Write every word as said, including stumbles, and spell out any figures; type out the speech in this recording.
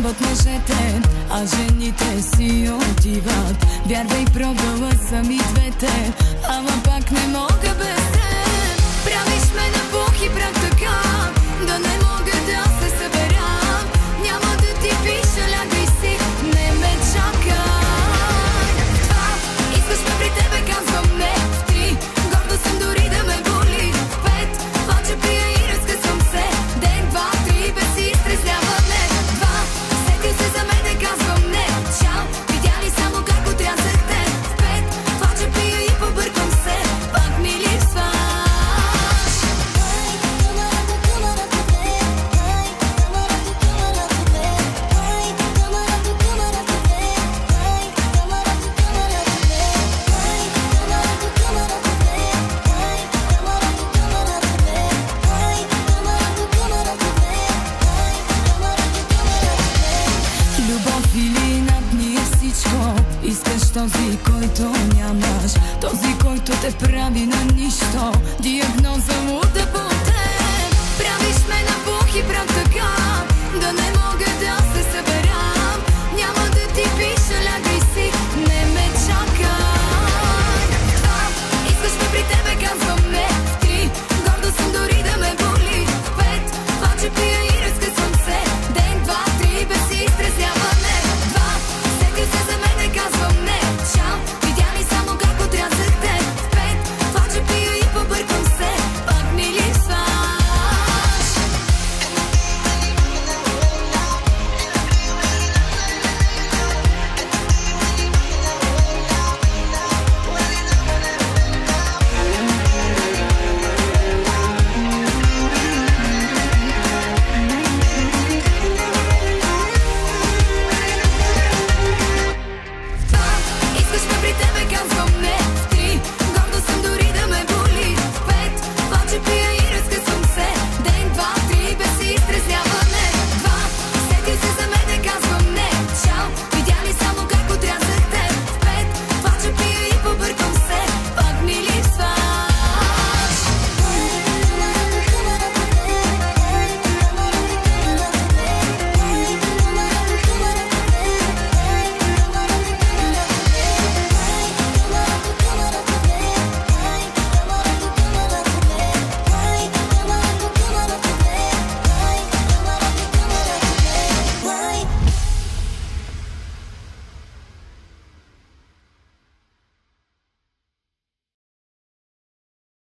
остават мъжете, а жените си отиват. Вярвай, пробвала съм и двете, ама пак не мога без теб. Правиш ме на пух и прах така, да не мога да се събера. Няма да ти пиша, лягай си, не ме чакай. Това, искаш ме при тебе, казвам не. В три, гордо съм дори да ме боли. В пет, плача, пия и разкъсвам се. Ден, два, три, без изтрезяване. Два, сетил се за мен, казвам не. Чао, видя ли само как отрязахте. В пет, плача, пия и побърквам се. Пак ми липсваш. Любов или над ние всичко. Искаш този, който нямаш, този, който те прави на нищо. Диагноза луда по теб. Правиш ме на пух и прах така, да не мога да се съберам. Няма да ти пиша, лягай си, не ме чакай. Това, искаш ме при тебе, казвам не. В три, гордо съм дори да ме боли. В пет, плача, пия и разкъсвам се. Ден, два, три, без изтрезяване. Два, сетил се за мене, казвам не. Чао, видя ли само как отрязахте. В пет, плача, пия и побърквам се. Пак ми липсваш. Искаш ме при тебе, казвам